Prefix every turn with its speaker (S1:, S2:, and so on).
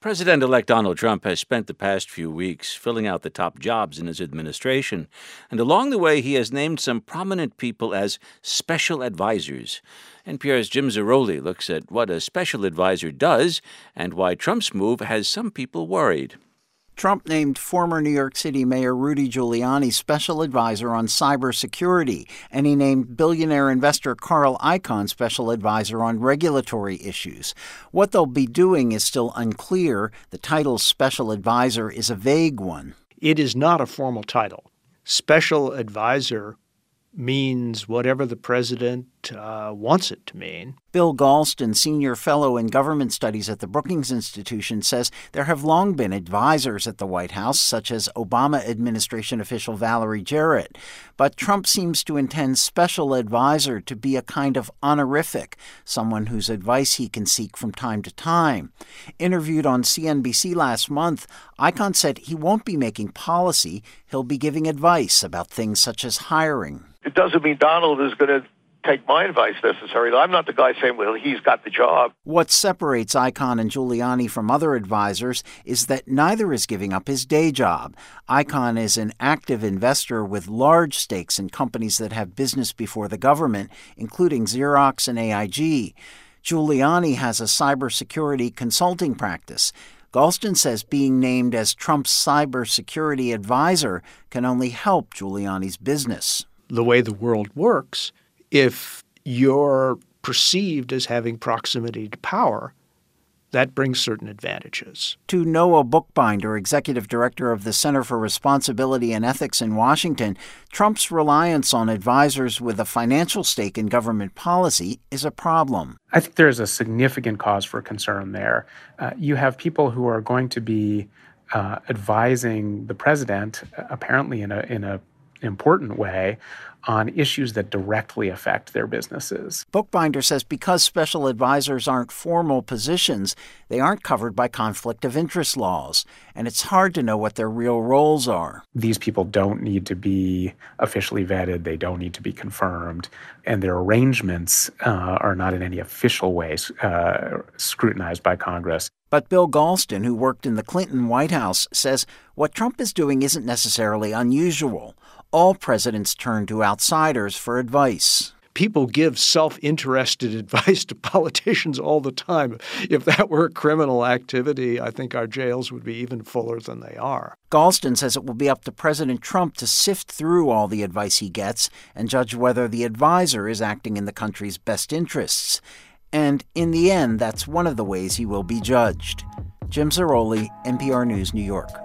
S1: President-elect Donald Trump has spent the past few weeks filling out the top jobs in his administration, and along the way he has named some prominent people as special advisors. NPR's Jim Zarroli looks at what a special advisor does and why Trump's move has some people worried.
S2: Trump named former New York City Mayor Rudy Giuliani special advisor on cybersecurity, and he named billionaire investor Carl Icahn special advisor on regulatory issues. What they'll be doing is still unclear. The title special advisor is a vague one.
S3: It is not a formal title. Special advisor means whatever the president wants it to mean.
S2: Bill Galston, senior fellow in government studies at the Brookings Institution, says there have long been advisors at the White House, such as Obama administration official Valerie Jarrett. But Trump seems to intend special advisor to be a kind of honorific, someone whose advice he can seek from time to time. Interviewed on CNBC last month, Icahn said he won't be making policy. He'll be giving advice about things such as hiring.
S4: It doesn't mean Donald is going to take my advice necessarily. I'm not the guy saying, well, he's got the job.
S2: What separates Icahn and Giuliani from other advisors is that neither is giving up his day job. Icahn is an active investor with large stakes in companies that have business before the government, including Xerox and AIG. Giuliani has a cybersecurity consulting practice. Galston says being named as Trump's cybersecurity advisor can only help Giuliani's business.
S3: The way the world works, if you're perceived as having proximity to power, that brings certain advantages.
S2: To Noah Bookbinder, executive director of the Center for Responsibility and Ethics in Washington, Trump's reliance on advisors with a financial stake in government policy is a problem.
S5: I think there's a significant cause for concern there. You have people who are going to be advising the president, apparently in a important way, on issues that directly affect their businesses.
S2: Bookbinder says because special advisors aren't formal positions, they aren't covered by conflict of interest laws, and it's hard to know what their real roles are.
S5: These people don't need to be officially vetted. They don't need to be confirmed, and their arrangements are not in any official way scrutinized by Congress.
S2: But Bill Galston, who worked in the Clinton White House, says what Trump is doing isn't necessarily unusual. All presidents turn to outsiders for advice.
S3: People give self-interested advice to politicians all the time. If that were a criminal activity, I think our jails would be even fuller than they are.
S2: Galston says it will be up to President Trump to sift through all the advice he gets and judge whether the advisor is acting in the country's best interests. And in the end, that's one of the ways he will be judged. Jim Zarroli, NPR News, New York.